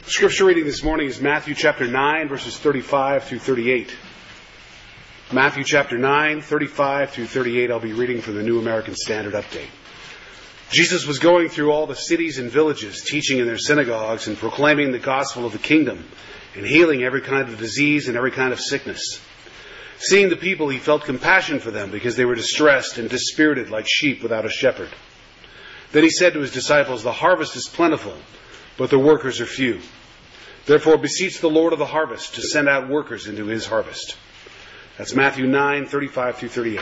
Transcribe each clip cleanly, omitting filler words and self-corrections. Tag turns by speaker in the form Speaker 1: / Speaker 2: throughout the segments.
Speaker 1: Scripture reading this morning is Matthew chapter 9, verses 35 through 38. Matthew chapter 9, 35 through 38, I'll be reading from the New American Standard Update. Jesus was going through all the cities and villages, teaching in their synagogues and proclaiming the gospel of the kingdom, and healing every kind of disease and every kind of sickness. Seeing the people, he felt compassion for them because they were distressed and dispirited like sheep without a shepherd. Then he said to his disciples, "The harvest is plentiful, but the workers are few. Therefore beseech the Lord of the harvest to send out workers into his harvest." That's Matthew 9, 35 through 38.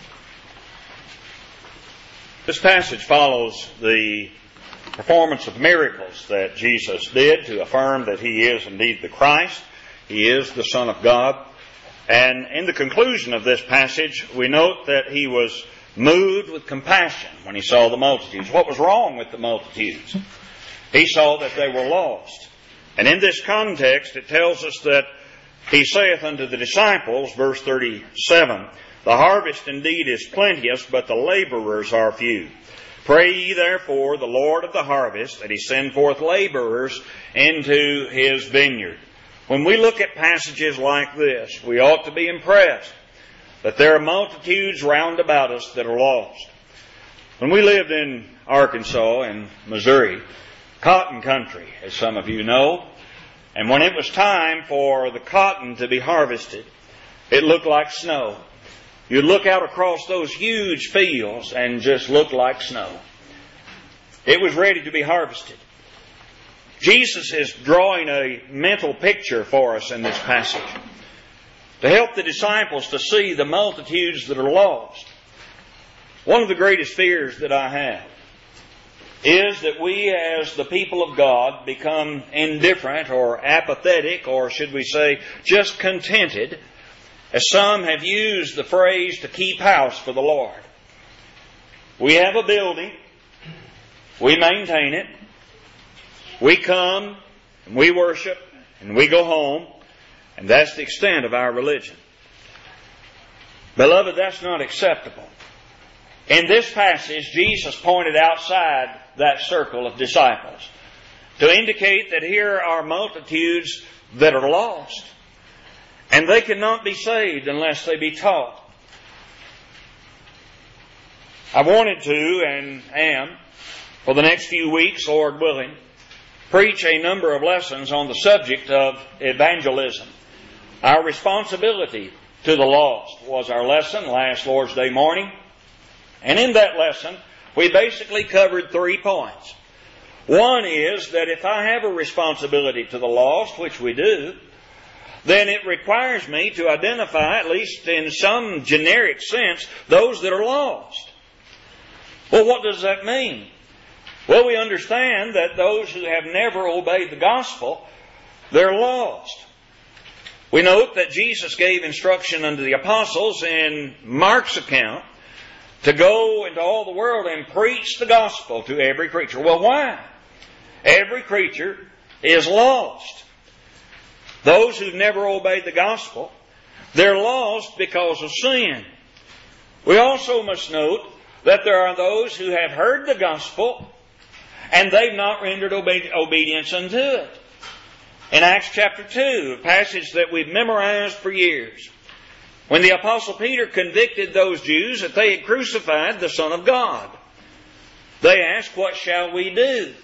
Speaker 2: This passage follows the performance of miracles that Jesus did to affirm that he is indeed the Christ. He is the Son of God. And in the conclusion of this passage, we note that he was moved with compassion when he saw the multitudes. What was wrong with the multitudes? He saw that they were lost. And in this context, it tells us that he saith unto the disciples, verse 37, "The harvest indeed is plenteous, but the laborers are few. Pray ye therefore the Lord of the harvest that he send forth laborers into his vineyard." When we look at passages like this, we ought to be impressed that there are multitudes round about us that are lost. When we lived in Arkansas and Missouri, cotton country, as some of you know, and when it was time for the cotton to be harvested, it looked like snow. You'd look out across those huge fields and just look like snow. It was ready to be harvested. Jesus is drawing a mental picture for us in this passage to help the disciples to see the multitudes that are lost. One of the greatest fears that I have is that we as the people of God become indifferent or apathetic, or should we say just contented, as some have used the phrase, to keep house for the Lord. We have a building, we maintain it, we come, and we worship, and we go home, and that's the extent of our religion. Beloved, that's not acceptable. In this passage, Jesus pointed outside that circle of disciples to indicate that here are multitudes that are lost, and they cannot be saved unless they be taught. I wanted to, and am, for the next few weeks, Lord willing, preach a number of lessons on the subject of evangelism. Our responsibility to the lost was our lesson last Lord's Day morning. And in that lesson, we basically covered 3 points. One is that if I have a responsibility to the lost, which we do, then it requires me to identify, at least in some generic sense, those that are lost. Well, what does that mean? Well, we understand that those who have never obeyed the gospel, they're lost. We note that Jesus gave instruction unto the apostles in Mark's account to go into all the world and preach the gospel to every creature. Well, why? Every creature is lost. Those who've never obeyed the gospel, they're lost because of sin. We also must note that there are those who have heard the gospel and they've not rendered obedience unto it. In Acts chapter 2, a passage that we've memorized for years, when the Apostle Peter convicted those Jews that they had crucified the Son of God, they asked, "What shall we do?"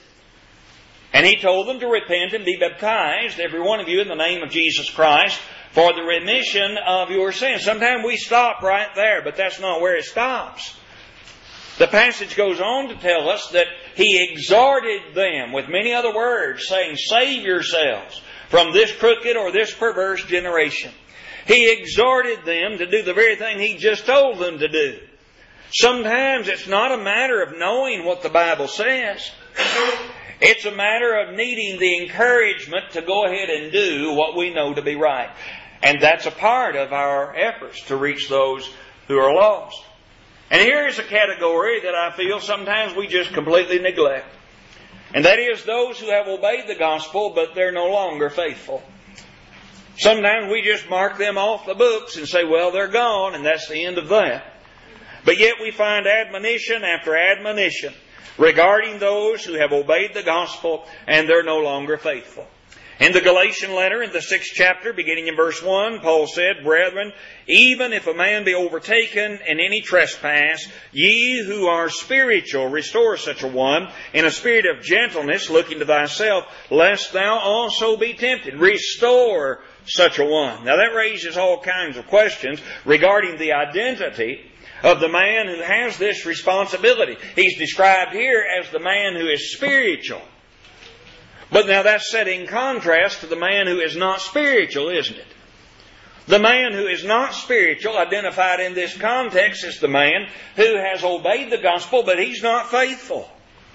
Speaker 2: And he told them to repent and be baptized, every one of you, in the name of Jesus Christ, for the remission of your sins. Sometimes we stop right there, but that's not where it stops. The passage goes on to tell us that he exhorted them with many other words, saying, "Save yourselves from this crooked or this perverse generation." He exhorted them to do the very thing he just told them to do. Sometimes it's not a matter of knowing what the Bible says. It's a matter of needing the encouragement to go ahead and do what we know to be right. And that's a part of our efforts to reach those who are lost. And here is a category that I feel sometimes we just completely neglect. And that is those who have obeyed the gospel, but they're no longer faithful. Sometimes we just mark them off the books and say, well, they're gone, and that's the end of that. But yet we find admonition after admonition regarding those who have obeyed the gospel and they're no longer faithful. In the Galatian letter, in the 6th chapter, beginning in verse 1, Paul said, Brethren, even if a man be overtaken in any trespass, ye who are spiritual, restore such a one in a spirit of gentleness, looking to thyself, lest thou also be tempted. Restore such a one. Now that raises all kinds of questions regarding the identity of the man who has this responsibility. He's described here as the man who is spiritual. But now that's set in contrast to the man who is not spiritual, isn't it? The man who is not spiritual, identified in this context, is the man who has obeyed the gospel, but he's not faithful.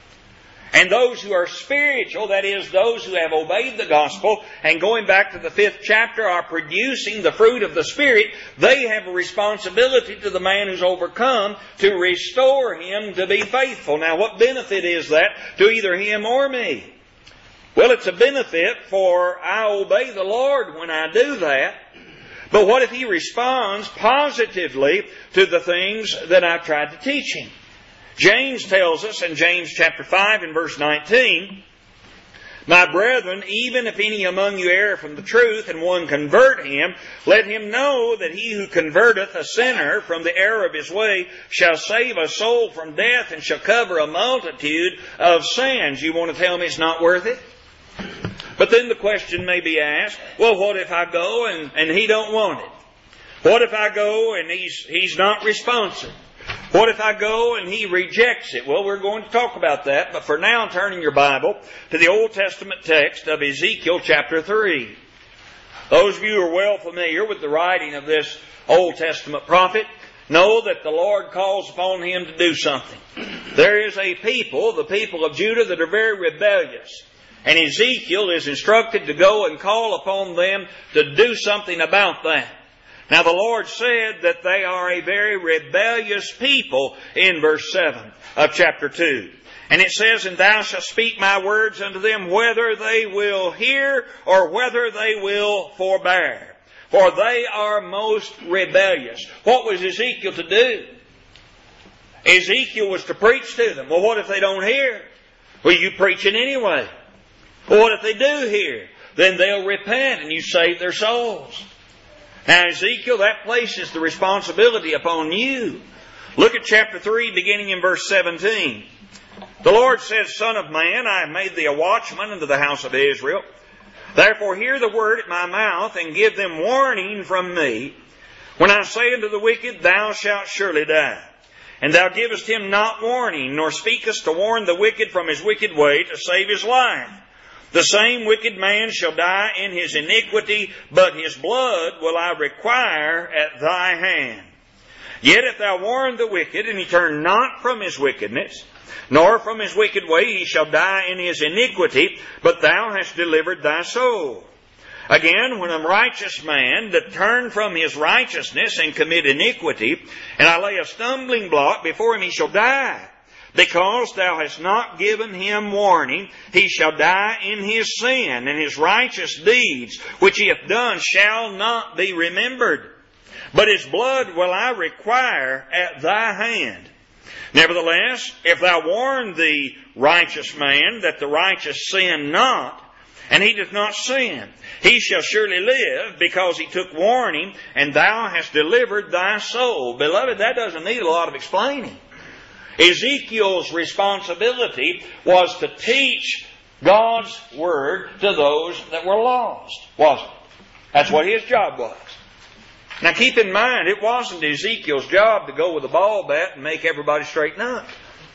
Speaker 2: And those who are spiritual, that is, those who have obeyed the gospel, and going back to the 5th chapter, are producing the fruit of the Spirit, they have a responsibility to the man who's overcome to restore him to be faithful. Now, what benefit is that to either him or me? Well, it's a benefit, for I obey the Lord when I do that. But what if he responds positively to the things that I've tried to teach him? James tells us in James chapter 5 and verse 19, My brethren, even if any among you err from the truth, and one convert him, let him know that he who converteth a sinner from the error of his way shall save a soul from death, and shall cover a multitude of sins. You want to tell me it's not worth it? But then the question may be asked, well, what if I go and he don't want it? What if I go and he's not responsive? What if I go and he rejects it? Well, we're going to talk about that, but for now, turn in your Bible to the Old Testament text of Ezekiel chapter 3. Those of you who are well familiar with the writing of this Old Testament prophet know that the Lord calls upon him to do something. There is a people, the people of Judah, that are very rebellious. And Ezekiel is instructed to go and call upon them to do something about that. Now the Lord said that they are a very rebellious people in verse 7 of chapter 2. And it says, And thou shalt speak my words unto them, whether they will hear or whether they will forbear. For they are most rebellious. What was Ezekiel to do? Ezekiel was to preach to them. Well, what if they don't hear? Well, you preach it anyway. Well, what if they do hear? Then they'll repent and you save their souls. Now, Ezekiel, that places the responsibility upon you. Look at chapter 3, beginning in verse 17. The Lord says, Son of man, I have made thee a watchman unto the house of Israel. Therefore hear the word at my mouth, and give them warning from me. When I say unto the wicked, Thou shalt surely die. And thou givest him not warning, nor speakest to warn the wicked from his wicked way to save his life. The same wicked man shall die in his iniquity, but his blood will I require at thy hand. Yet if thou warn the wicked, and he turn not from his wickedness, nor from his wicked way, he shall die in his iniquity, but thou hast delivered thy soul. Again, when a righteous man that turn from his righteousness and commit iniquity, and I lay a stumbling block before him, he shall die. Because thou hast not given him warning, he shall die in his sin, and his righteous deeds, which he hath done, shall not be remembered. But his blood will I require at thy hand. Nevertheless, if thou warn the righteous man that the righteous sin not, and he doth not sin, he shall surely live, because he took warning, and thou hast delivered thy soul. Beloved, that doesn't need a lot of explaining. Ezekiel's responsibility was to teach God's Word to those that were lost, wasn't it? That's what his job was. Now keep in mind, it wasn't Ezekiel's job to go with a ball bat and make everybody straighten up.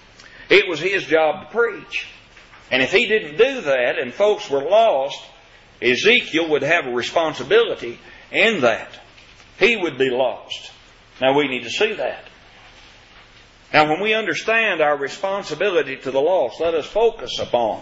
Speaker 2: It was his job to preach. And if he didn't do that and folks were lost, Ezekiel would have a responsibility in that. He would be lost. Now we need to see that. Now, when we understand our responsibility to the lost, let us focus upon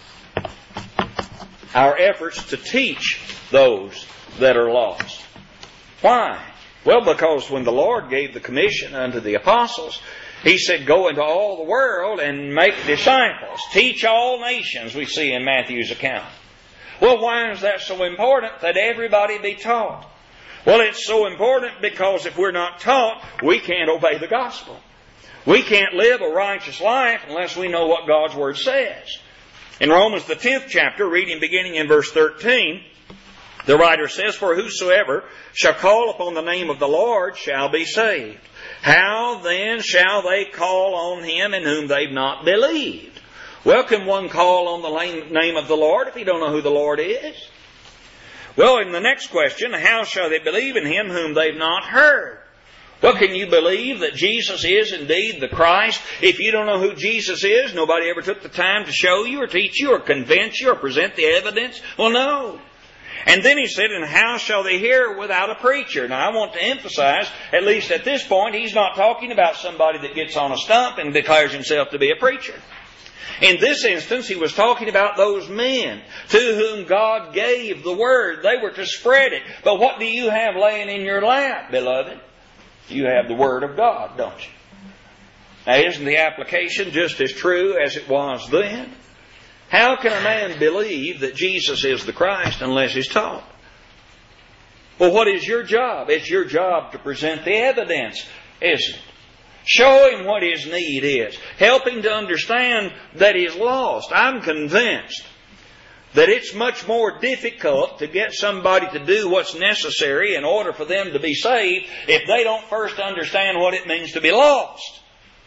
Speaker 2: our efforts to teach those that are lost. Why? Well, because when the Lord gave the commission unto the apostles, He said, Go into all the world and make disciples. Teach all nations, we see in Matthew's account. Well, why is that so important that everybody be taught? Well, it's so important because if we're not taught, we can't obey the gospel. We can't live a righteous life unless we know what God's Word says. In Romans the 10th chapter, reading beginning in verse 13, the writer says, "For whosoever shall call upon the name of the Lord shall be saved. How then shall they call on Him in whom they've not believed?" Well, can one call on the name of the Lord if he don't know who the Lord is? Well, in the next question, how shall they believe in Him whom they've not heard? Well, can you believe that Jesus is indeed the Christ if you don't know who Jesus is? Nobody ever took the time to show you or teach you or convince you or present the evidence? Well, no. And then he said, "And how shall they hear without a preacher?" Now, I want to emphasize, at least at this point, he's not talking about somebody that gets on a stump and declares himself to be a preacher. In this instance, he was talking about those men to whom God gave the Word. They were to spread it. But what do you have laying in your lap, beloved? You have the Word of God, don't you? Now, isn't the application just as true as it was then? How can a man believe that Jesus is the Christ unless he's taught? Well, what is your job? It's your job to present the evidence, isn't it? Show him what his need is. Help him to understand that he's lost. I'm convinced that it's much more difficult to get somebody to do what's necessary in order for them to be saved if they don't first understand what it means to be lost.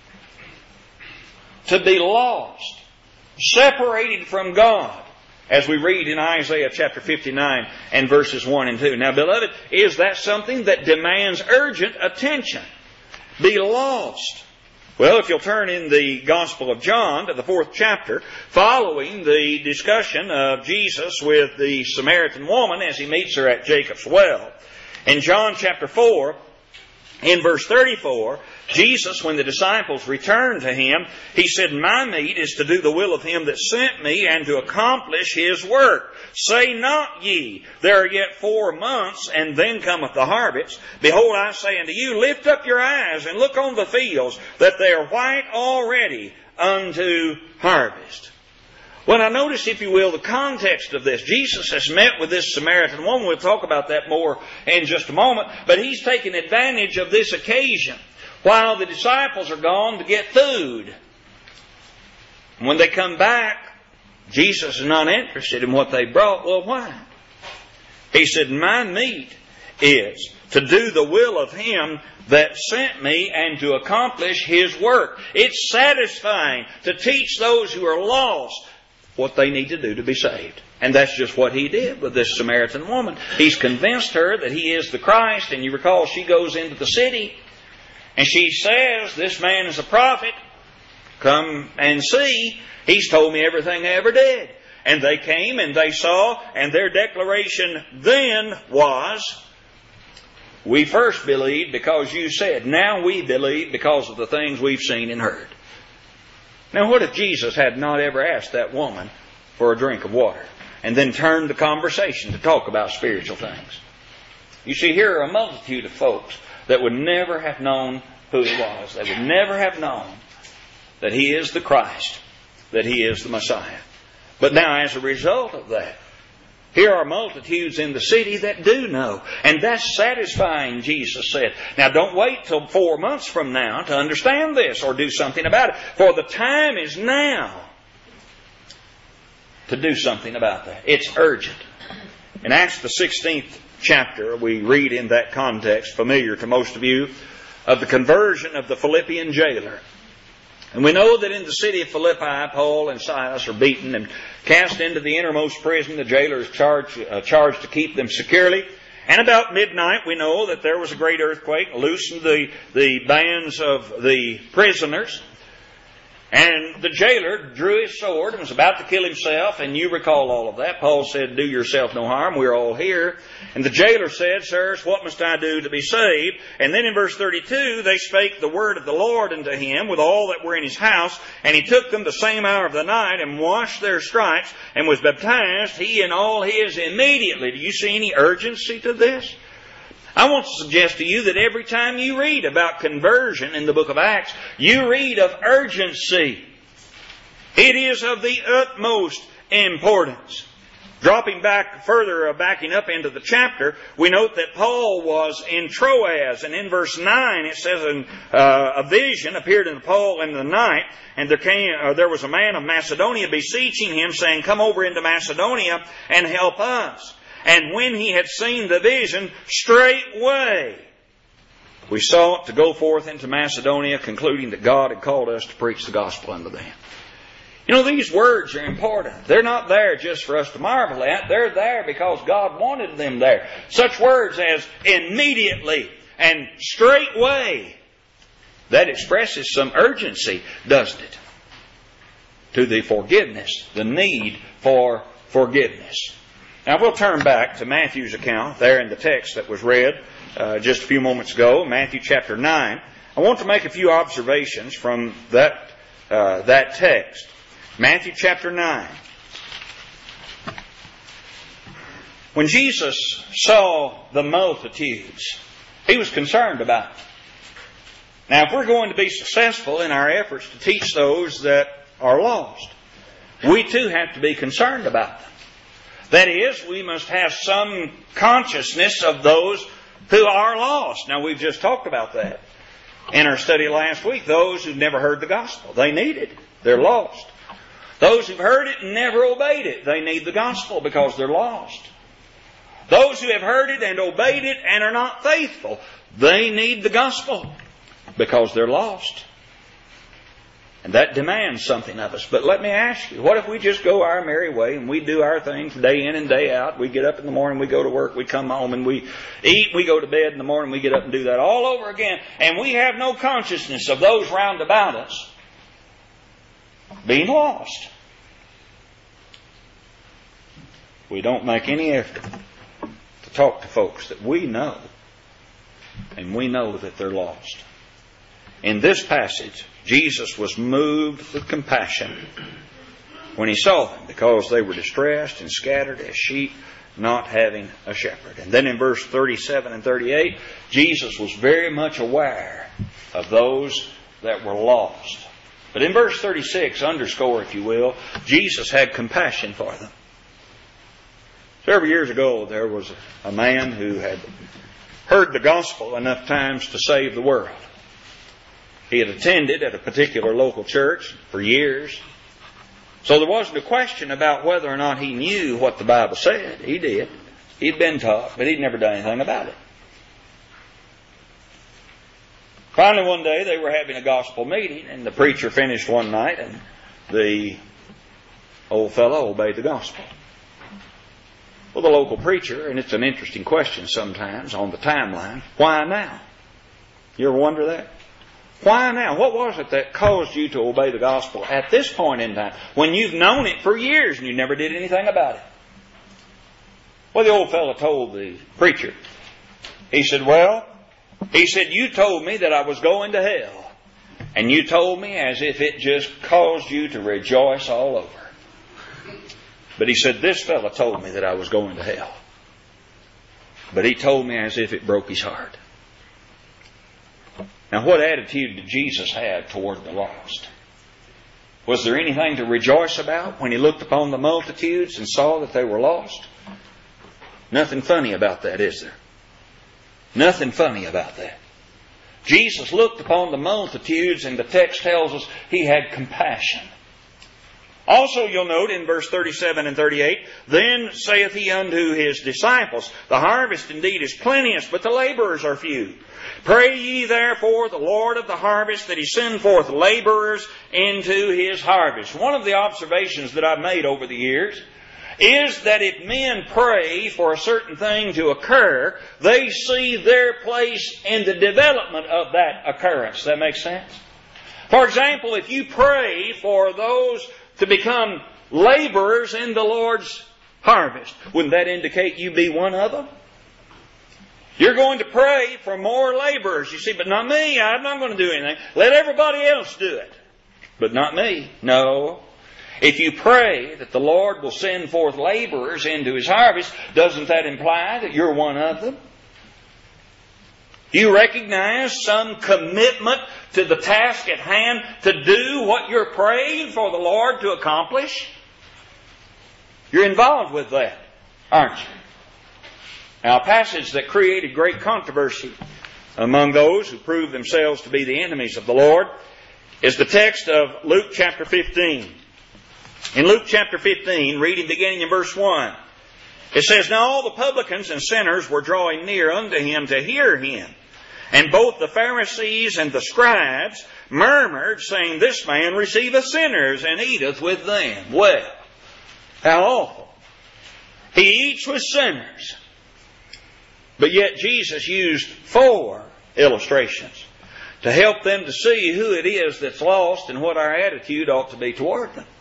Speaker 2: To be lost. Separated from God. As we read in Isaiah chapter 59 and verses 1 and 2. Now, beloved, is that something that demands urgent attention? Be lost. Well, if you'll turn in the Gospel of John to the 4th chapter, following the discussion of Jesus with the Samaritan woman as he meets her at Jacob's well. In John chapter 4, in verse 34, Jesus, when the disciples returned to Him, He said, "My meat is to do the will of Him that sent me and to accomplish His work. Say not ye, there are yet 4 months, and then cometh the harvest. Behold, I say unto you, lift up your eyes and look on the fields, that they are white already unto harvest." Well, now notice, if you will, the context of this. Jesus has met with this Samaritan woman. We'll talk about that more in just a moment. But He's taken advantage of this occasion while the disciples are gone to get food. When they come back, Jesus is not interested in what they brought. Well, why? He said, "My meat is to do the will of Him that sent me and to accomplish His work." It's satisfying to teach those who are lost what they need to do to be saved. And that's just what He did with this Samaritan woman. He's convinced her that He is the Christ. And you recall, she goes into the city and she says, "This man is a prophet. Come and see. He's told me everything I ever did." And they came and they saw, and their declaration then was, "We first believed because you said. Now we believe because of the things we've seen and heard." Now, what if Jesus had not ever asked that woman for a drink of water and then turned the conversation to talk about spiritual things? You see, here are a multitude of folks that would never have known who He was. They would never have known that He is the Christ, that He is the Messiah. But now, as a result of that, here are multitudes in the city that do know. And that's satisfying, Jesus said. Now, don't wait till 4 months from now to understand this or do something about it. For the time is now to do something about that. It's urgent. In Acts the 16th chapter, we read in that context, familiar to most of you, of the conversion of the Philippian jailer. And we know that in the city of Philippi, Paul and Silas are beaten and cast into the innermost prison. The jailer is charged to keep them securely. And about midnight, we know that there was a great earthquake, loosened the bands of the prisoners. And the jailer drew his sword and was about to kill himself. And you recall all of that. Paul said, "Do yourself no harm. We're all here." And the jailer said, "Sirs, what must I do to be saved?" And then in verse 32, they spake the word of the Lord unto him with all that were in his house. And he took them the same hour of the night and washed their stripes and was baptized, he and all his, immediately. Do you see any urgency to this? I want to suggest to you that every time you read about conversion in the book of Acts, you read of urgency. It is of the utmost importance. Dropping back further, backing up into the chapter, we note that Paul was in Troas, and in verse 9 it says, a vision appeared unto Paul in the night, and there was a man of Macedonia beseeching him, saying, Come over into Macedonia and help us. And when he had seen the vision, straightway we sought to go forth into Macedonia, concluding that God had called us to preach the gospel unto them. You know, these words are important. They're not there just for us to marvel at. They're there because God wanted them there. Such words as immediately and straightway. That expresses some urgency, doesn't it? To the forgiveness, the need for forgiveness. Now we'll turn back to Matthew's account there in the text that was read just a few moments ago, Matthew chapter 9. I want to make a few observations from that text. Matthew chapter 9. When Jesus saw the multitudes, He was concerned about them. Now, if we're going to be successful in our efforts to teach those that are lost, we too have to be concerned about them. That is, we must have some consciousness of those who are lost. Now, we've just talked about that in our study last week. Those who've never heard the gospel, they need it. They're lost. Those who've heard it and never obeyed it, they need the gospel because they're lost. Those who have heard it and obeyed it and are not faithful, they need the gospel because they're lost. And that demands something of us. But let me ask you, what if we just go our merry way and we do our things day in and day out? We get up in the morning, we go to work, we come home and we eat, we go to bed in the morning, we get up and do that all over again. And we have no consciousness of those round about us being lost. We don't make any effort to talk to folks that we know, and we know that they're lost. In this passage, Jesus was moved with compassion when He saw them, because they were distressed and scattered as sheep not having a shepherd. And then in verse 37 and 38, Jesus was very much aware of those that were lost. But in verse 36, underscore if you will, Jesus had compassion for them. Several years ago, there was a man who had heard the gospel enough times to save the world. He had attended at a particular local church for years. So there wasn't a question about whether or not he knew what the Bible said. He did. He'd been taught, but he'd never done anything about it. Finally, one day, they were having a gospel meeting, and the preacher finished one night, and the old fellow obeyed the gospel. Well, the local preacher, and it's an interesting question sometimes on the timeline, why now? You ever wonder that? Why now? What was it that caused you to obey the gospel at this point in time, when you've known it for years and you never did anything about it? Well, the old fellow told the preacher, he said, you told me that I was going to hell. And you told me as if it just caused you to rejoice all over. But he said, this fellow told me that I was going to hell. But he told me as if it broke his heart. Now, what attitude did Jesus have toward the lost? Was there anything to rejoice about when He looked upon the multitudes and saw that they were lost? Nothing funny about that, is there? Nothing funny about that. Jesus looked upon the multitudes, and the text tells us He had compassion. Also, you'll note in verse 37 and 38, Then saith He unto His disciples, The harvest indeed is plenteous, but the laborers are few. Pray ye therefore the Lord of the harvest that He send forth laborers into His harvest. One of the observations that I've made over the years is that if men pray for a certain thing to occur, they see their place in the development of that occurrence. Does that make sense? For example, if you pray for those to become laborers in the Lord's harvest, wouldn't that indicate you be one of them? You're going to pray for more laborers, you see, but not me. I'm not going to do anything. Let everybody else do it. But not me. No. If you pray that the Lord will send forth laborers into His harvest, doesn't that imply that you're one of them? You recognize some commitment to the task at hand to do what you're praying for the Lord to accomplish? You're involved with that, aren't you? Now, a passage that created great controversy among those who proved themselves to be the enemies of the Lord is the text of Luke chapter 15. In Luke chapter 15, reading beginning in verse 1, it says, Now all the publicans and sinners were drawing near unto him to hear him. And both the Pharisees and the scribes murmured, saying, This man receiveth sinners, and eateth with them. Well, how awful. He eats with sinners. But yet Jesus used 4 illustrations to help them to see who it is that's lost and what our attitude ought to be toward them.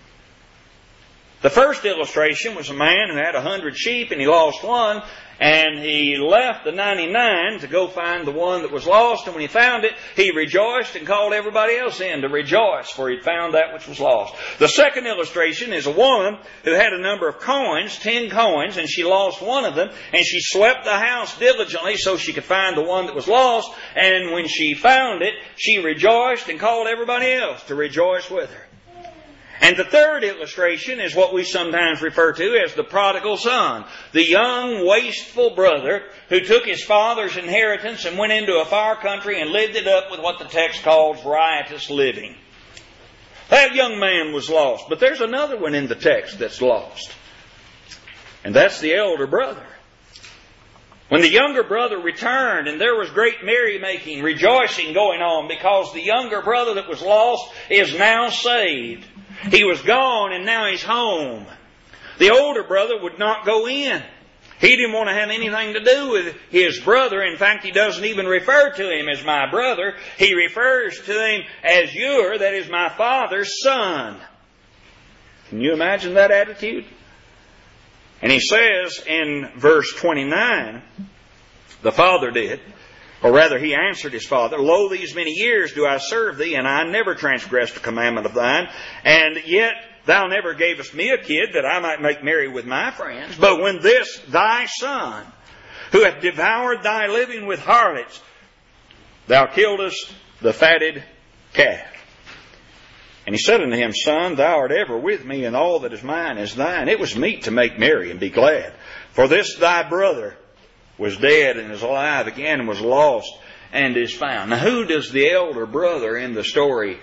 Speaker 2: The first illustration was a man who had 100 sheep and he lost one, and he left the 99 to go find the one that was lost, and when he found it, he rejoiced and called everybody else in to rejoice, for he'd found that which was lost. The second illustration is a woman who had a number of coins, 10 coins, and she lost one of them, and she swept the house diligently so she could find the one that was lost, and when she found it, she rejoiced and called everybody else to rejoice with her. And the third illustration is what we sometimes refer to as the prodigal son, the young, wasteful brother who took his father's inheritance and went into a far country and lived it up with what the text calls riotous living. That young man was lost, but there's another one in the text that's lost. And that's the elder brother. When the younger brother returned, and there was great merrymaking, rejoicing going on, because the younger brother that was lost is now saved. He was gone and now he's home. The older brother would not go in. He didn't want to have anything to do with his brother. In fact, he doesn't even refer to him as my brother. He refers to him as that is my father's son. Can you imagine that attitude? And he says in verse 29, the father did, or rather he answered his father, Lo, these many years do I serve thee, and I never transgressed a commandment of thine, and yet thou never gavest me a kid that I might make merry with my friends. But when this thy son, who hath devoured thy living with harlots, thou killedest the fatted calf. And he said unto him, Son, thou art ever with me, and all that is mine is thine. It was meet to make merry and be glad. For this thy brother was dead and is alive again, and was lost and is found. Now, who does the elder brother in the story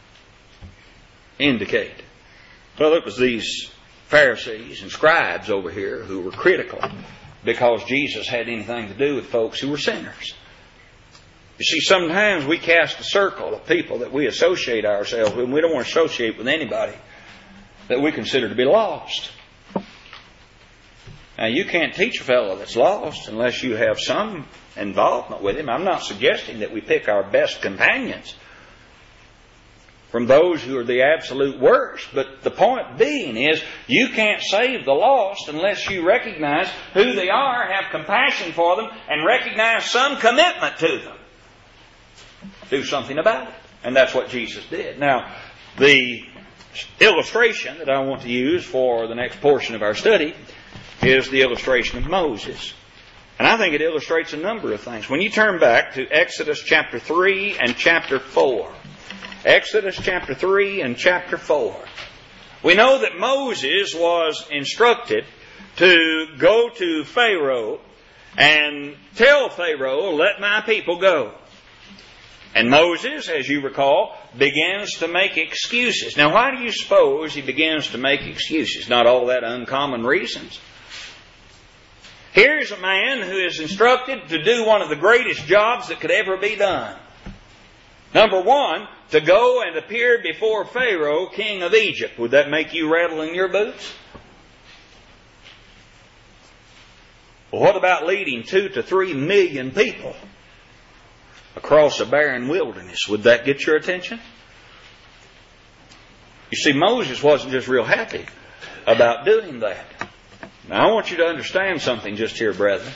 Speaker 2: indicate? Well, it was these Pharisees and scribes over here who were critical because Jesus had anything to do with folks who were sinners. You see, sometimes we cast a circle of people that we associate ourselves with, and we don't want to associate with anybody that we consider to be lost. Now, you can't teach a fellow that's lost unless you have some involvement with him. I'm not suggesting that we pick our best companions from those who are the absolute worst. But the point being is, you can't save the lost unless you recognize who they are, have compassion for them, and recognize some commitment to them. Do something about it. And that's what Jesus did. Now, the illustration that I want to use for the next portion of our study is the illustration of Moses. And I think it illustrates a number of things. When you turn back to Exodus chapter 3 and chapter 4. Exodus chapter 3 and chapter 4. We know that Moses was instructed to go to Pharaoh and tell Pharaoh, let my people go. And Moses, as you recall, begins to make excuses. Now, why do you suppose he begins to make excuses? Not all that uncommon reasons. Here's a man who is instructed to do one of the greatest jobs that could ever be done. Number one, to go and appear before Pharaoh, king of Egypt. Would that make you rattle in your boots? Well, what about leading 2 to 3 million people across a barren wilderness? Would that get your attention? You see, Moses wasn't just real happy about doing that. Now, I want you to understand something just here, brethren.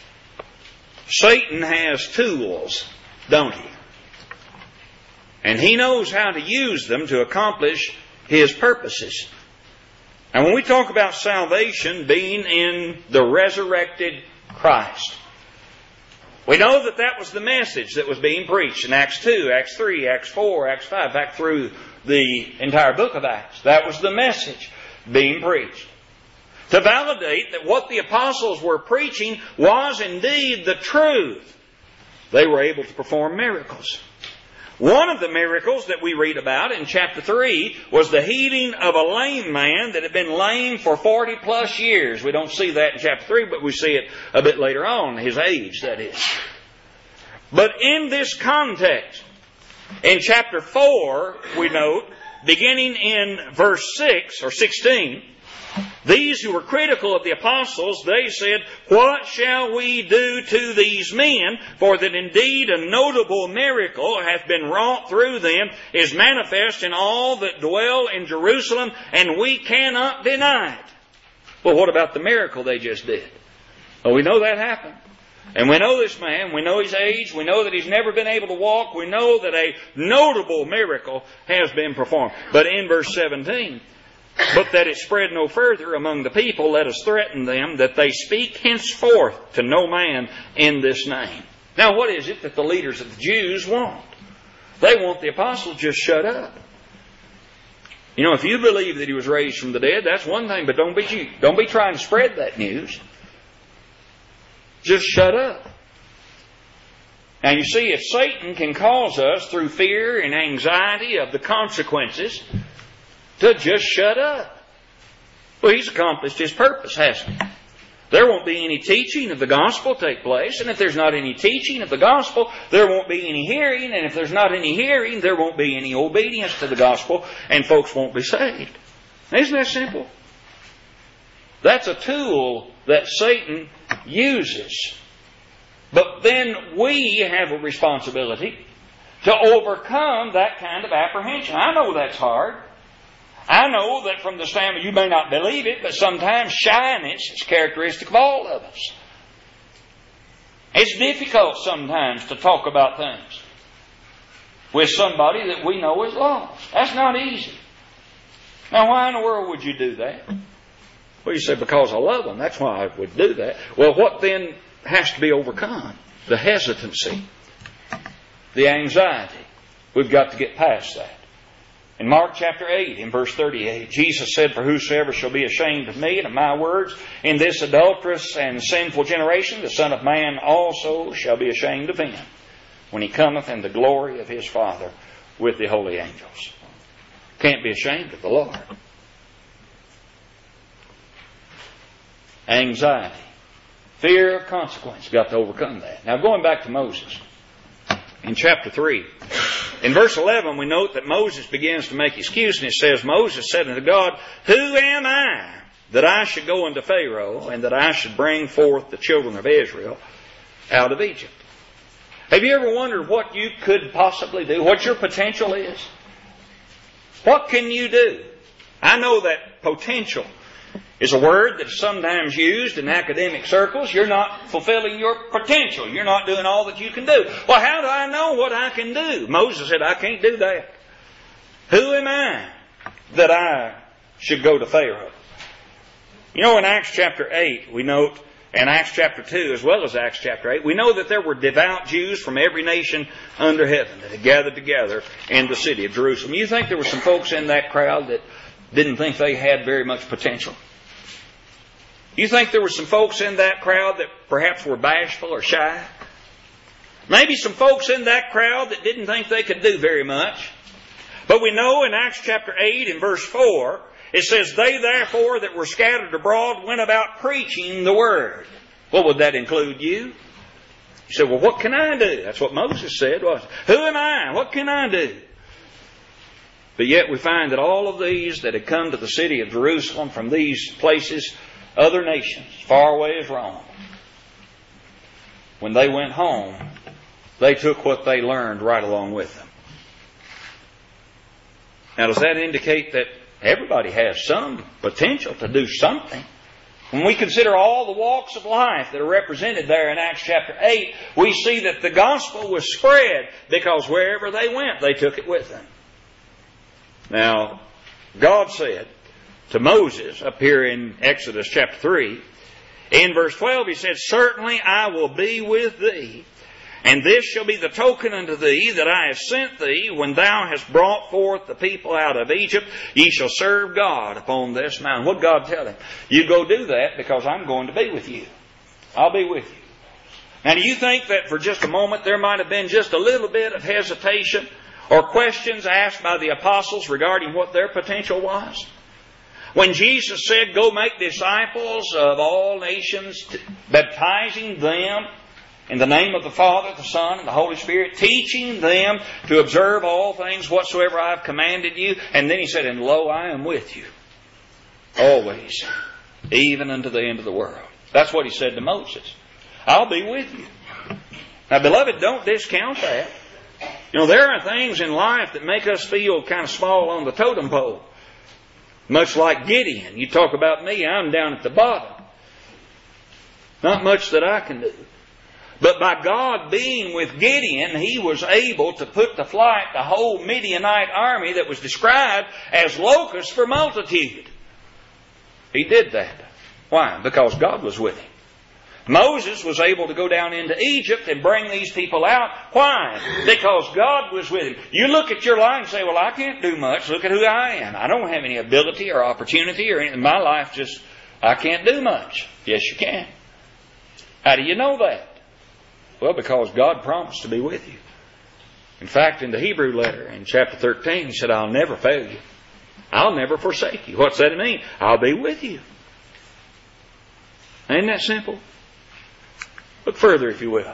Speaker 2: Satan has tools, don't he? And he knows how to use them to accomplish his purposes. And when we talk about salvation being in the resurrected Christ, we know that that was the message that was being preached in Acts 2, Acts 3, Acts 4, Acts 5, back through the entire book of Acts. That was the message being preached. to validate that what the apostles were preaching was indeed the truth, they were able to perform miracles. One of the miracles that we read about in chapter 3 was the healing of a lame man that had been lame for 40 plus years. We don't see that in chapter 3, but we see it a bit later on, his age, that is. But in this context, in chapter 4, we note, beginning in verse 6 or 16, these who were critical of the apostles, they said, "What shall we do to these men? For that indeed a notable miracle hath been wrought through them, is manifest in all that dwell in Jerusalem, and we cannot deny it." Well, what about the miracle they just did? Well, we know that happened. And we know this man, we know his age, we know that he's never been able to walk, we know that a notable miracle has been performed. But in verse 17, "But that it spread no further among the people, let us threaten them that they speak henceforth to no man in this name." Now what is it that the leaders of the Jews want? They want the apostles just shut up. You know, if you believe that he was raised from the dead, that's one thing, but don't be trying to spread that news. Just shut up. Now you see, if Satan can cause us through fear and anxiety of the consequences to just shut up, well, he's accomplished his purpose, hasn't he? There won't be any teaching of the gospel take place, and if there's not any teaching of the gospel, there won't be any hearing, and if there's not any hearing, there won't be any obedience to the gospel, and folks won't be saved. Isn't that simple? That's a tool that Satan uses. But then we have a responsibility to overcome that kind of apprehension. I know that's hard. I know that from the standpoint, you may not believe it, but sometimes shyness is characteristic of all of us. It's difficult sometimes to talk about things with somebody that we know is lost. That's not easy. Now, why in the world would you do that? Well, you say, because I love them. That's why I would do that. Well, what then has to be overcome? The hesitancy, the anxiety. We've got to get past that. In Mark chapter 8, in verse 38, Jesus said, "For whosoever shall be ashamed of me and of my words in this adulterous and sinful generation, the Son of Man also shall be ashamed of him when he cometh in the glory of his Father with the holy angels." Can't be ashamed of the Lord. Anxiety. Fear of consequence. Got to overcome that. Now going back to Moses. In chapter 3. In verse 11 we note that Moses begins to make excuse, and it says, "Moses said unto God, Who am I that I should go unto Pharaoh, and that I should bring forth the children of Israel out of Egypt?" Have you ever wondered what you could possibly do? What your potential is? What can you do? I know that potential is a word that's sometimes used in academic circles. You're not fulfilling your potential. You're not doing all that you can do. Well, how do I know what I can do? Moses said, "I can't do that. Who am I that I should go to Pharaoh?" You know, in Acts chapter 8, we note, and Acts chapter 2 as well as Acts chapter 8, we know that there were devout Jews from every nation under heaven that had gathered together in the city of Jerusalem. You think there were some folks in that crowd that didn't think they had very much potential? You think there were some folks in that crowd that perhaps were bashful or shy? Maybe some folks in that crowd that didn't think they could do very much. But we know in Acts chapter 8 in verse 4, it says, "They therefore that were scattered abroad went about preaching the word." Well, would that include you? You say, "Well, what can I do?" That's what Moses said, wasn't it? Who am I? What can I do? But yet we find that all of these that had come to the city of Jerusalem from these places, other nations, far away as Rome, when they went home, they took what they learned right along with them. Now, does that indicate that everybody has some potential to do something? When we consider all the walks of life that are represented there in Acts chapter 8, we see that the gospel was spread because wherever they went, they took it with them. Now, God said to Moses up here in Exodus chapter 3, in verse 12 he said, "Certainly I will be with thee, And this shall be the token unto thee that I have sent thee. When thou hast brought forth the people out of Egypt, ye shall serve God upon this mountain. What did God tell him? You go do that because I'm going to be with you. I'll be with you. Now, do you think that for just a moment there might have been just a little bit of hesitation or questions asked by the apostles regarding what their potential was? When Jesus said, go make disciples of all nations, baptizing them in the name of the Father, the Son, and the Holy Spirit, teaching them to observe all things whatsoever I have commanded you. And then He said, and lo, I am with you always, even unto the end of the world. That's what He said to Moses. I'll be with you. Now, beloved, don't discount that. You know, there are things in life that make us feel kind of small on the totem pole. Much like Gideon. You talk about me, I'm down at the bottom. Not much that I can do. But by God being with Gideon, he was able to put to flight the whole Midianite army that was described as locusts for multitude. He did that. Why? Because God was with him. Moses was able to go down into Egypt and bring these people out. Why? Because God was with him. You look at your life and say, well, I can't do much. Look at who I am. I don't have any ability or opportunity or anything. My life just, I can't do much. Yes, you can. How do you know that? Well, because God promised to be with you. In fact, in the Hebrew letter, in chapter 13, He said, I'll never fail you. I'll never forsake you. What's that mean? I'll be with you. Ain't that simple? Look further, if you will.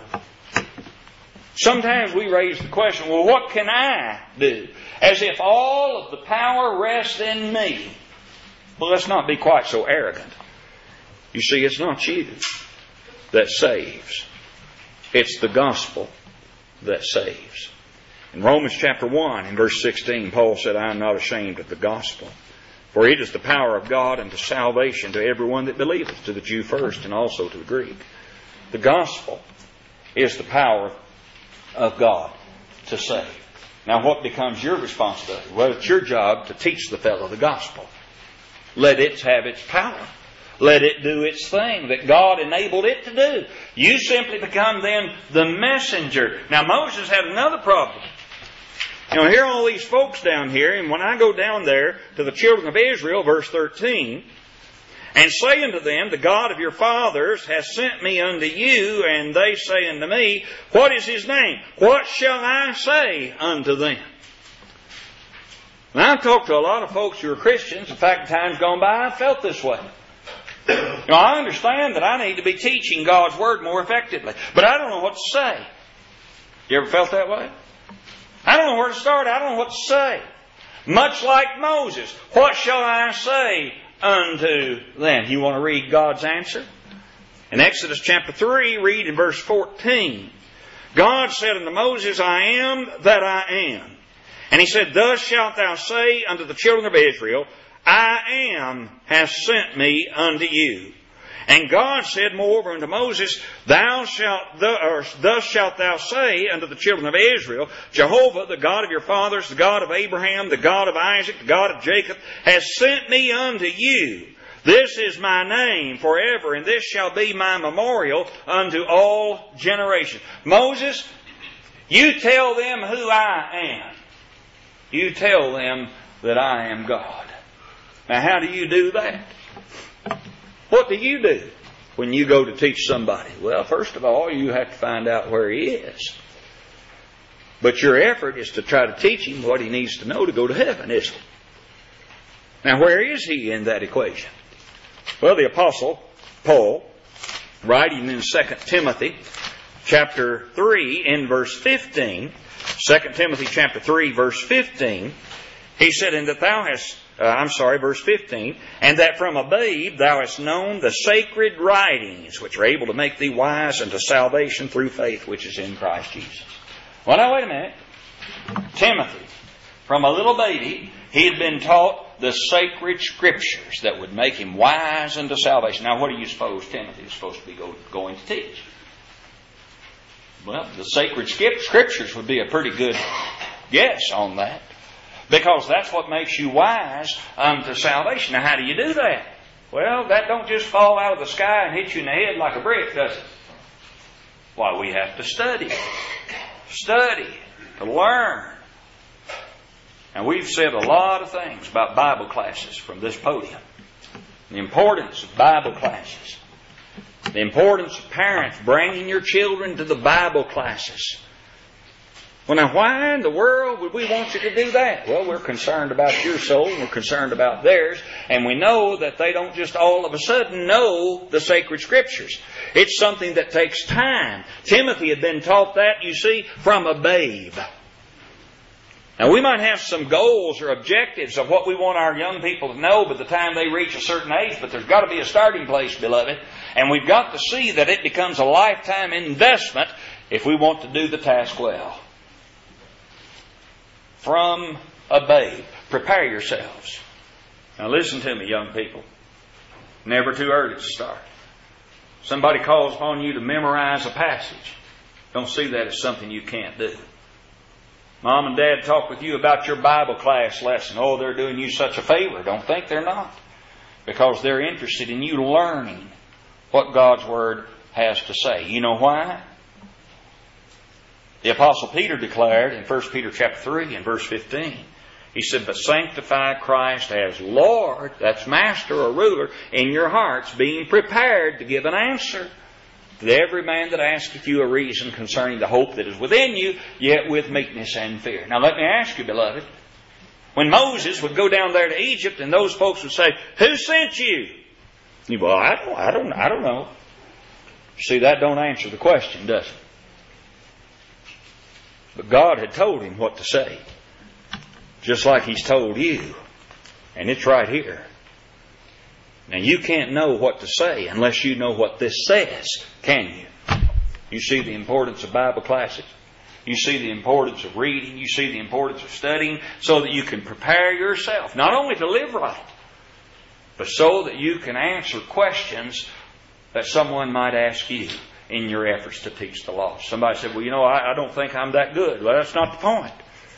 Speaker 2: Sometimes we raise the question, well, what can I do? As if all of the power rests in me. Well, let's not be quite so arrogant. You see, it's not you that saves. It's the gospel that saves. In Romans chapter 1, in verse 16, Paul said, I am not ashamed of the gospel. For it is the power of God unto salvation to everyone that believeth, to the Jew first and also to the Greek. The gospel is the power of God to save. Now what becomes your responsibility? Well, it's your job to teach the fellow the gospel. Let it have its power. Let it do its thing that God enabled it to do. You simply become then the messenger. Now Moses had another problem. You know, here are all these folks down here, and when I go down there to the children of Israel, verse 13, and say unto them, the God of your fathers has sent me unto you, and they say unto me, what is His name? What shall I say unto them? Now, I've talked to a lot of folks who are Christians. In fact, in times gone by, I've felt this way. You know, I understand that I need to be teaching God's Word more effectively, but I don't know what to say. You ever felt that way? I don't know where to start. I don't know what to say. Much like Moses, what shall I say unto them? You want to read God's answer? In Exodus chapter 3, read in verse 14. God said unto Moses, I am that I am. And He said, thus shalt thou say unto the children of Israel, I am hath sent me unto you. And God said moreover unto Moses, thus shalt thou say unto the children of Israel, Jehovah, the God of your fathers, the God of Abraham, the God of Isaac, the God of Jacob, has sent me unto you. This is my name forever, and this shall be my memorial unto all generations. Moses, you tell them who I am. You tell them that I am God. Now, how do you do that? What do you do when you go to teach somebody? Well, first of all, you have to find out where he is. But your effort is to try to teach him what he needs to know to go to heaven, isn't it? Now, where is he in that equation? Well, the Apostle Paul, writing in 2 Timothy chapter 3 in verse 15, 2 Timothy chapter 3 verse 15, he said, and that thou hast, verse 15, and that from a babe thou hast known the sacred writings, which are able to make thee wise unto salvation through faith which is in Christ Jesus. Well, now wait a minute. Timothy, from a little baby, he had been taught the sacred scriptures that would make him wise unto salvation. Now, what do you suppose Timothy is supposed to be going to teach? Well, the sacred scriptures would be a pretty good guess on that. Because that's what makes you wise unto salvation. Now, how do you do that? Well, that don't just fall out of the sky and hit you in the head like a brick, does it? Why, we have to study. Study to learn. And we've said a lot of things about Bible classes from this podium. The importance of Bible classes. The importance of parents bringing your children to the Bible classes. Well, now, why in the world would we want you to do that? Well, we're concerned about your soul, and we're concerned about theirs, and we know that they don't just all of a sudden know the sacred Scriptures. It's something that takes time. Timothy had been taught that, you see, from a babe. Now, we might have some goals or objectives of what we want our young people to know by the time they reach a certain age, but there's got to be a starting place, beloved, and we've got to see that it becomes a lifetime investment if we want to do the task well. From a babe. Prepare yourselves. Now listen to me, young people. Never too early to start. Somebody calls upon you to memorize a passage. Don't see that as something you can't do. Mom and Dad talk with you about your Bible class lesson. Oh, they're doing you such a favor. Don't think they're not. Because they're interested in you learning what God's Word has to say. You know why? The Apostle Peter declared in 1 Peter chapter 3 and verse 15, he said, "But sanctify Christ as Lord," that's Master or Ruler, "in your hearts, being prepared to give an answer to every man that asketh you a reason concerning the hope that is within you, yet with meekness and fear." Now let me ask you, beloved, when Moses would go down there to Egypt and those folks would say, "Who sent you?" You go, I don't know. See, that don't answer the question, does it? But God had told him what to say. Just like He's told you. And it's right here. Now you can't know what to say unless you know what this says, can you? You see the importance of Bible classes. You see the importance of reading. You see the importance of studying so that you can prepare yourself, not only to live right, but so that you can answer questions that someone might ask you in your efforts to teach the lost. Somebody said, "Well, I don't think I'm that good." Well, that's not the point.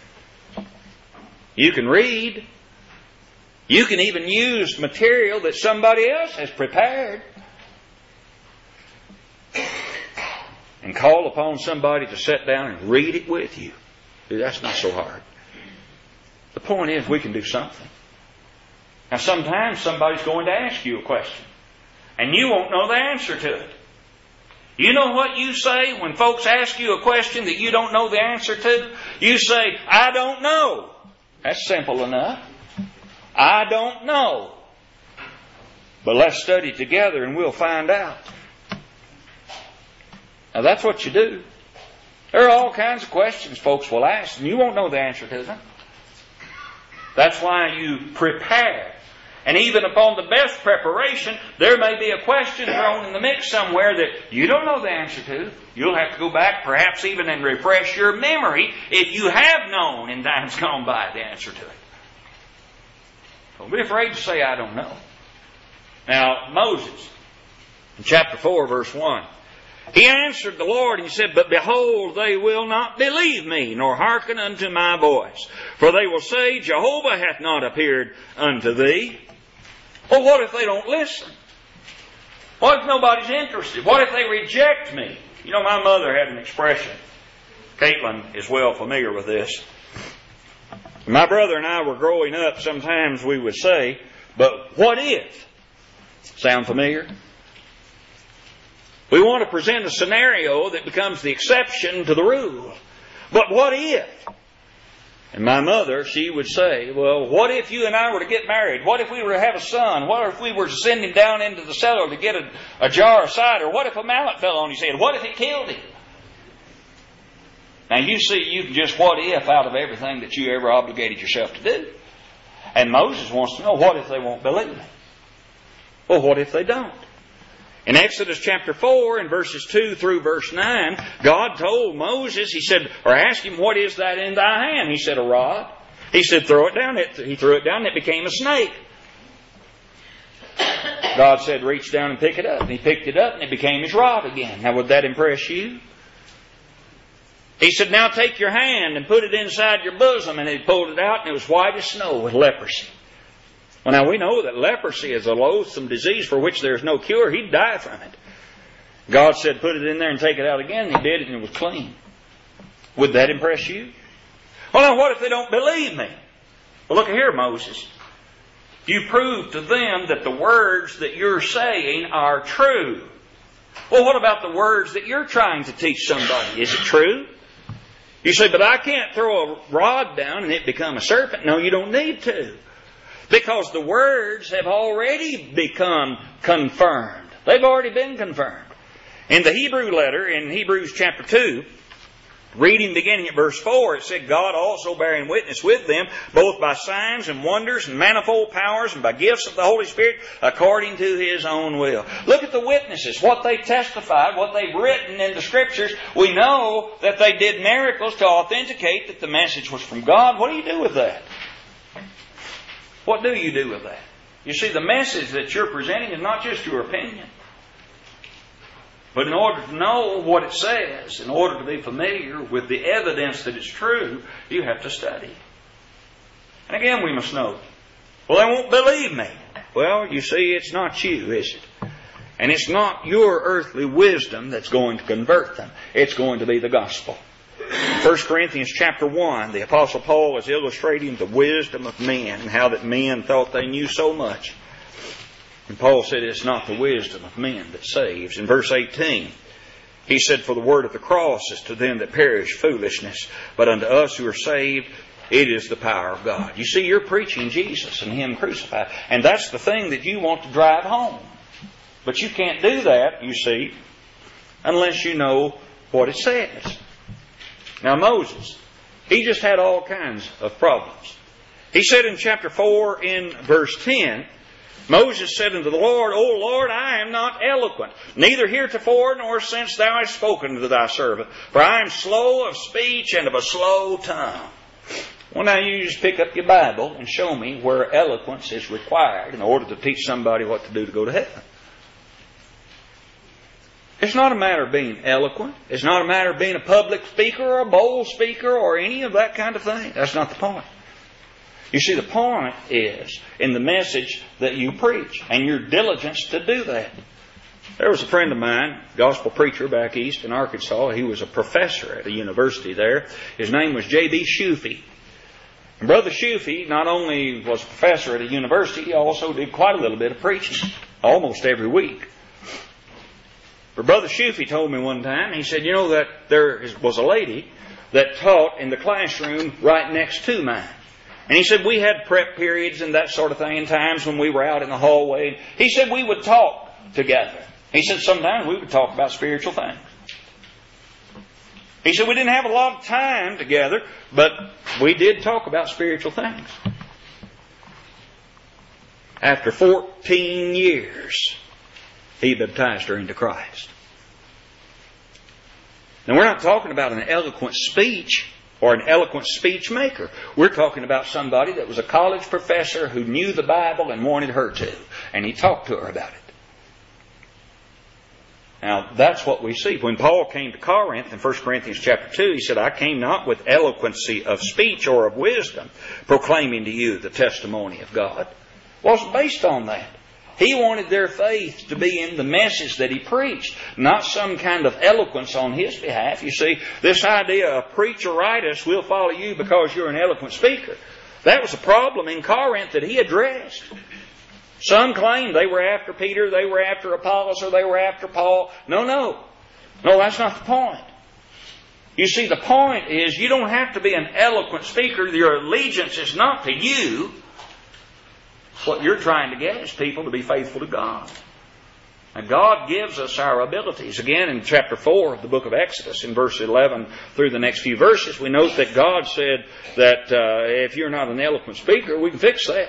Speaker 2: You can read. You can even use material that somebody else has prepared. And call upon somebody to sit down and read it with you. That's not so hard. The point is, we can do something. Now, sometimes somebody's going to ask you a question, and you won't know the answer to it. You know what you say when folks ask you a question that you don't know the answer to? You say, "I don't know." That's simple enough. I don't know. But let's study together and we'll find out. Now that's what you do. There are all kinds of questions folks will ask, and you won't know the answer to them. That's why you prepare. And even upon the best preparation, there may be a question thrown in the mix somewhere that you don't know the answer to. You'll have to go back, perhaps even, and refresh your memory if you have known in times gone by the answer to it. Don't be afraid to say, "I don't know." Now, Moses, in chapter 4, verse 1, he answered the Lord and he said, "But behold, they will not believe me, nor hearken unto my voice. For they will say, Jehovah hath not appeared unto thee." Well, what if they don't listen? What if nobody's interested? What if they reject me? My mother had an expression. Caitlin is well familiar with this. My brother and I were growing up, sometimes we would say, "But what if?" Sound familiar? We want to present a scenario that becomes the exception to the rule. But what if? And my mother, she would say, "Well, what if you and I were to get married? What if we were to have a son? What if we were to send him down into the cellar to get a jar of cider? What if a mallet fell on his head? What if it killed him?" Now you see, you can just what if out of everything that you ever obligated yourself to do. And Moses wants to know, what if they won't believe me? Well, what if they don't? In Exodus chapter 4, in verses 2 through verse 9, God told Moses, He said, or asked him, "What is that in thy hand?" He said, "A rod." He said, "Throw it down." He threw it down and it became a snake. God said, "Reach down and pick it up." And he picked it up and it became his rod again. Now, would that impress you? He said, "Now take your hand and put it inside your bosom." And he pulled it out and it was white as snow with leprosy. Well, now we know that leprosy is a loathsome disease for which there is no cure. He'd die from it. God said, put it in there and take it out again. And He did it and it was clean. Would that impress you? Well, now what if they don't believe me? Well, look here, Moses. You prove to them that the words that you're saying are true. Well, what about the words that you're trying to teach somebody? Is it true? You say, but I can't throw a rod down and it become a serpent. No, you don't need to. Because the words have already become confirmed. They've already been confirmed. In the Hebrew letter, in Hebrews chapter 2, reading beginning at verse 4, it said, God also bearing witness with them, both by signs and wonders and manifold powers and by gifts of the Holy Spirit, according to His own will. Look at the witnesses, what they testified, what they've written in the Scriptures. We know that they did miracles to authenticate that the message was from God. What do you do with that? What do you do with that? You see, the message that you're presenting is not just your opinion. But in order to know what it says, in order to be familiar with the evidence that it's true, you have to study. And again, we must know, well, they won't believe me. Well, you see, it's not you, is it? And it's not your earthly wisdom that's going to convert them. It's going to be the gospel. In 1 Corinthians chapter 1, the Apostle Paul is illustrating the wisdom of men and how that men thought they knew so much. And Paul said it's not the wisdom of men that saves. In verse 18, he said, for the word of the cross is to them that perish foolishness, but unto us who are saved, it is the power of God. You see, you're preaching Jesus and Him crucified. And that's the thing that you want to drive home. But you can't do that, you see, unless you know what it says. Now Moses, he just had all kinds of problems. He said in chapter 4 in verse 10, Moses said unto the Lord, O Lord, I am not eloquent, neither heretofore nor since thou hast spoken to thy servant, for I am slow of speech and of a slow tongue. Well, now you just pick up your Bible and show me where eloquence is required in order to teach somebody what to do to go to heaven. It's not a matter of being eloquent. It's not a matter of being a public speaker or a bold speaker or any of that kind of thing. That's not the point. You see, the point is in the message that you preach and your diligence to do that. There was a friend of mine, gospel preacher back east in Arkansas. He was a professor at a university there. His name was J.B. Shufey. And Brother Shufey not only was a professor at a university, he also did quite a little bit of preaching, almost every week. But Brother Shufey told me one time, he said, you know that there was a lady that taught in the classroom right next to mine. And he said we had prep periods and that sort of thing, and times when we were out in the hallway. He said we would talk together. He said sometimes we would talk about spiritual things. He said we didn't have a lot of time together, but we did talk about spiritual things. After 14 years, he baptized her into Christ. Now we're not talking about an eloquent speech or an eloquent speech maker. We're talking about somebody that was a college professor who knew the Bible and wanted her to. And he talked to her about it. Now, that's what we see. When Paul came to Corinth in 1 Corinthians chapter 2, he said, I came not with eloquency of speech or of wisdom, proclaiming to you the testimony of God. It wasn't based on that. He wanted their faith to be in the message that he preached, not some kind of eloquence on his behalf. You see, this idea of preacheritis will follow you because you're an eloquent speaker. That was a problem in Corinth that he addressed. Some claimed they were after Peter, they were after Apollos, or they were after Paul. No, that's not the point. You see, the point is you don't have to be an eloquent speaker. Your allegiance is not to you. What you're trying to get is people to be faithful to God. And God gives us our abilities. Again, in chapter 4 of the book of Exodus, in verse 11 through the next few verses, we note that God said that if you're not an eloquent speaker, we can fix that.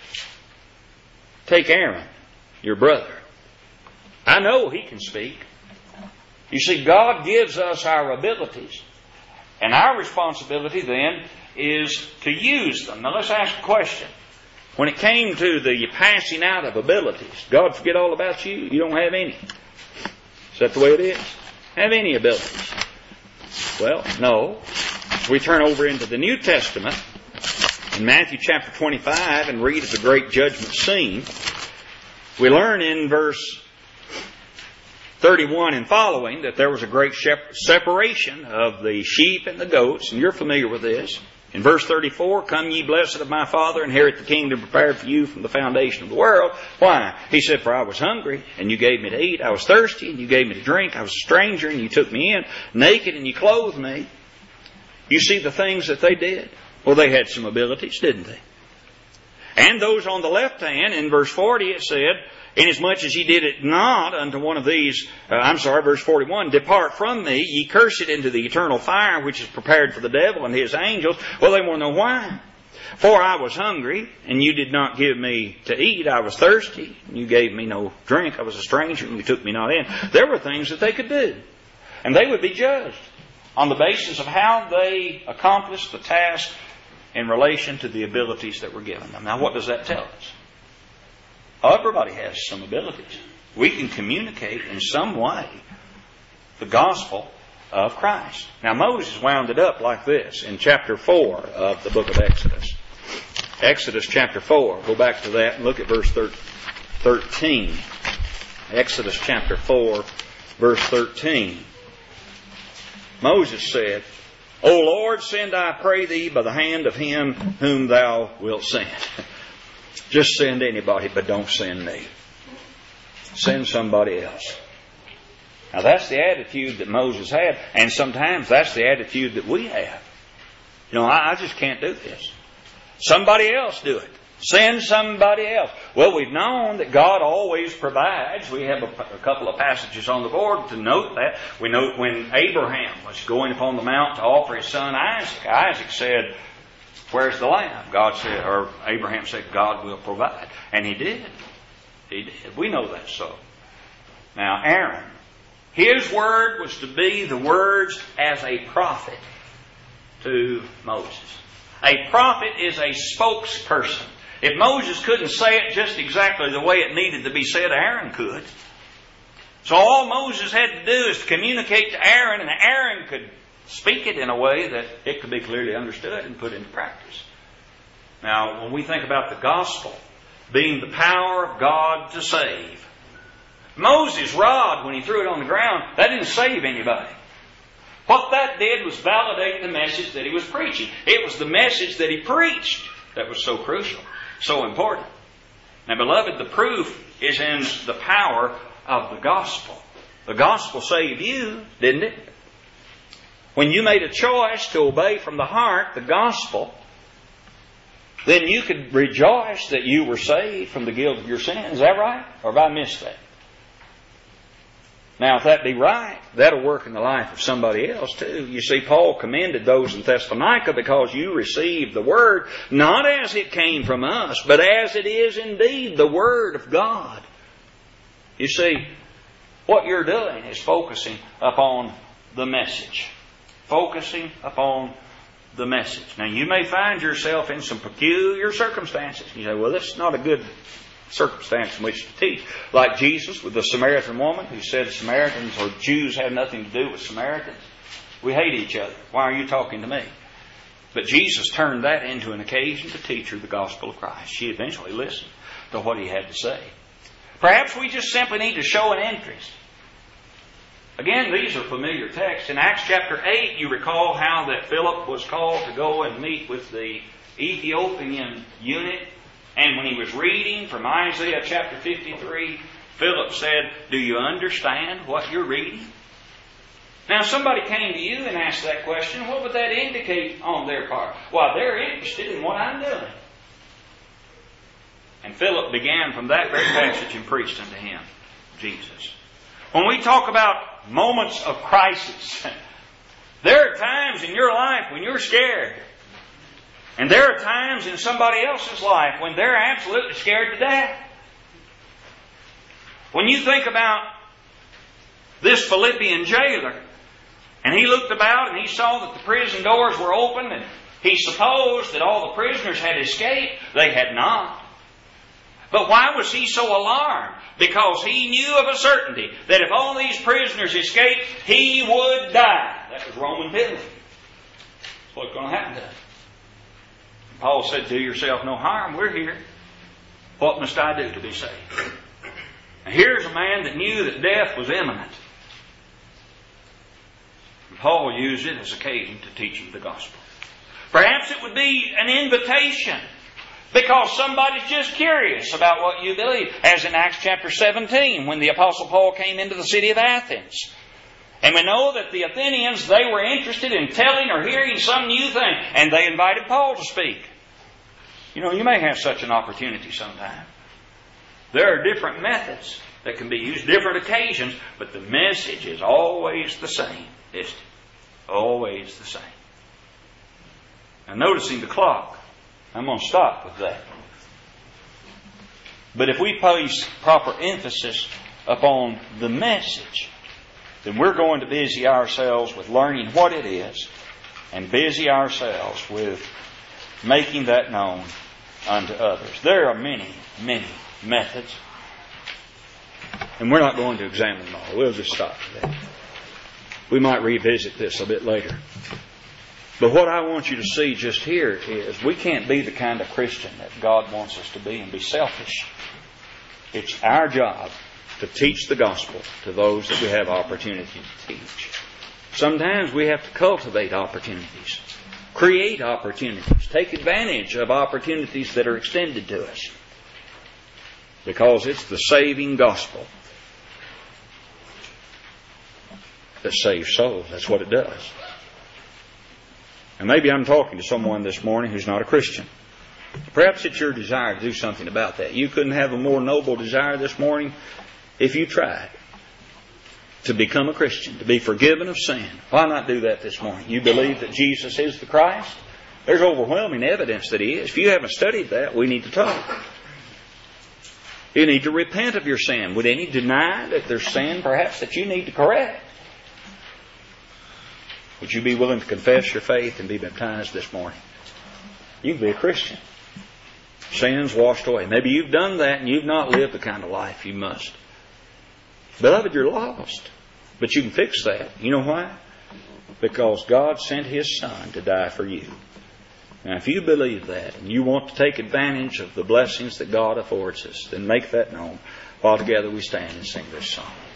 Speaker 2: Take Aaron, your brother. I know he can speak. You see, God gives us our abilities. And our responsibility then is to use them. Now let's ask a question. When it came to the passing out of abilities, God forget all about you? You don't have any. Is that the way it is? Have any abilities? Well, no. We turn over into the New Testament in Matthew chapter 25 and read of the great judgment scene. We learn in verse 31 and following, that there was a great separation of the sheep and the goats, and you're familiar with this. In verse 34, come ye blessed of my Father, inherit the kingdom prepared for you from the foundation of the world. Why? He said, for I was hungry, and you gave me to eat. I was thirsty, and you gave me to drink. I was a stranger, and you took me in. Naked, and you clothed me. You see the things that they did. Well, they had some abilities, didn't they? And those on the left hand, in verse 40, it said, inasmuch as ye did it not unto one of these, verse 41, depart from me, ye cursed into the eternal fire, which is prepared for the devil and his angels. Well, they want to know why. For I was hungry, and you did not give me to eat. I was thirsty, and you gave me no drink. I was a stranger, and you took me not in. There were things that they could do. And they would be judged on the basis of how they accomplished the task in relation to the abilities that were given them. Now, what does that tell us? Everybody has some abilities. We can communicate in some way the gospel of Christ. Now, Moses wound it up like this in chapter 4 of the book of Exodus. Exodus chapter 4. Go back to that and look at verse 13. Exodus chapter 4, verse 13. Moses said, O Lord, send, I pray thee, by the hand of him whom thou wilt send. Just send anybody, but don't send me. Send somebody else. Now that's the attitude that Moses had, and sometimes that's the attitude that we have. You know, I just can't do this. Somebody else do it. Send somebody else. Well, we've known that God always provides. We have a couple of passages on the board to note that. We note when Abraham was going upon the mount to offer his son Isaac. Isaac said, where's the lamb? God said, or Abraham said, God will provide. And he did. He did. We know that's so. Now, Aaron, his word was to be the words as a prophet to Moses. A prophet is a spokesperson. If Moses couldn't say it just exactly the way it needed to be said, Aaron could. So all Moses had to do is to communicate to Aaron, and Aaron could speak it in a way that it could be clearly understood and put into practice. Now, when we think about the gospel being the power of God to save, Moses' rod, when he threw it on the ground, that didn't save anybody. What that did was validate the message that he was preaching. It was the message that he preached that was so crucial, so important. Now, beloved, the proof is in the power of the gospel. The gospel saved you, didn't it? When you made a choice to obey from the heart the gospel, then you could rejoice that you were saved from the guilt of your sins. Is that right? Or have I missed that? Now, if that be right, that'll work in the life of somebody else too. You see, Paul commended those in Thessalonica because you received the Word, not as it came from us, but as it is indeed the Word of God. You see, what you're doing is focusing upon the message. Focusing upon the message. Now, you may find yourself in some peculiar circumstances. You say, well, this is not a good circumstance in which to teach. Like Jesus with the Samaritan woman who said Samaritans or Jews have nothing to do with Samaritans. We hate each other. Why are you talking to me? But Jesus turned that into an occasion to teach her the gospel of Christ. She eventually listened to what he had to say. Perhaps we just simply need to show an interest. Again, these are familiar texts. In Acts chapter 8, you recall how that Philip was called to go and meet with the Ethiopian eunuch. And when he was reading from Isaiah chapter 53, Philip said, do you understand what you're reading? Now, if somebody came to you and asked that question, what would that indicate on their part? Well, they're interested in what I'm doing. And Philip began from that very passage and preached unto him Jesus. When we talk about moments of crisis, there are times in your life when you're scared. And there are times in somebody else's life when they're absolutely scared to death. When you think about this Philippian jailer, and he looked about and he saw that the prison doors were open, and he supposed that all the prisoners had escaped. They had not. But why was he so alarmed? Because he knew of a certainty that if all these prisoners escaped, he would die. That was Roman penalty. That's what's going to happen to him. Paul said, do yourself no harm. We're here. What must I do to be saved? Now, here's a man that knew that death was imminent. And Paul used it as occasion to teach him the gospel. Perhaps it would be an invitation because somebody's just curious about what you believe. As in Acts chapter 17, when the Apostle Paul came into the city of Athens. And we know that the Athenians, they were interested in telling or hearing some new thing. And they invited Paul to speak. You know, you may have such an opportunity sometime. There are different methods that can be used, different occasions, but the message is always the same, isn't it? Always the same. Now, noticing the clock, I'm going to stop with that. But if we place proper emphasis upon the message, then we're going to busy ourselves with learning what it is and busy ourselves with making that known unto others. There are many, many methods. And we're not going to examine them all. We'll just stop today. We might revisit this a bit later. But what I want you to see just here is we can't be the kind of Christian that God wants us to be and be selfish. It's our job to teach the gospel to those that we have opportunity to teach. Sometimes we have to cultivate opportunities, create opportunities, take advantage of opportunities that are extended to us. Because it's the saving gospel that saves souls. That's what it does. And maybe I'm talking to someone this morning who's not a Christian. Perhaps it's your desire to do something about that. You couldn't have a more noble desire this morning if you tried to become a Christian, to be forgiven of sin. Why not do that this morning? You believe that Jesus is the Christ? There's overwhelming evidence that He is. If you haven't studied that, we need to talk. You need to repent of your sin. Would any deny that there's sin perhaps that you need to correct? Would you be willing to confess your faith and be baptized this morning? You can be a Christian. Sins washed away. Maybe you've done that and you've not lived the kind of life you must. Beloved, you're lost. But you can fix that. You know why? Because God sent His Son to die for you. Now, if you believe that and you want to take advantage of the blessings that God affords us, then make that known while together we stand and sing this song.